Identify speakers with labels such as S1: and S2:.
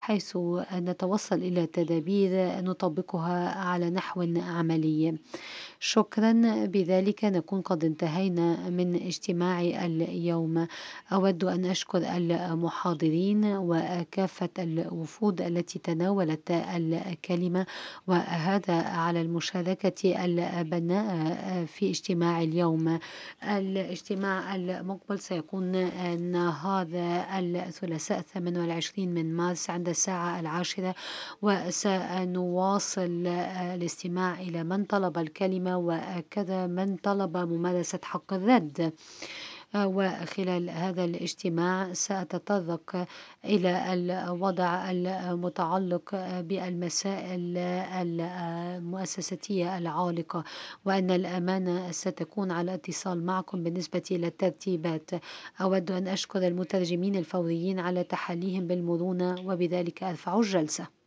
S1: حيث نتوصل إلى تدابير نطبقها على نحو عملي. شكرا، بذلك نكون قد انتهينا من اجتماع اليوم. أود أن أشكر المحاضرين وكافة الوفود التي تناولت الكلمة، وهذا على المشاركة البناءة في اجتماع اليوم. الاجتماع المقبل سيكون نهار الثلاثاء 28 من مارس عند الساعة 10، وسنواصل الاستماع إلى من طلب الكلمة وكذا من طلب ممارسة حق الرد. وخلال هذا الاجتماع سأتطرق إلى الوضع المتعلق بالمسائل المؤسساتية العالقة، وأن الأمانة ستكون على اتصال معكم بالنسبة إلى الترتيبات. أود أن أشكر المترجمين الفوريين على تحليهم بالمرونة، وبذلك أرفع الجلسة.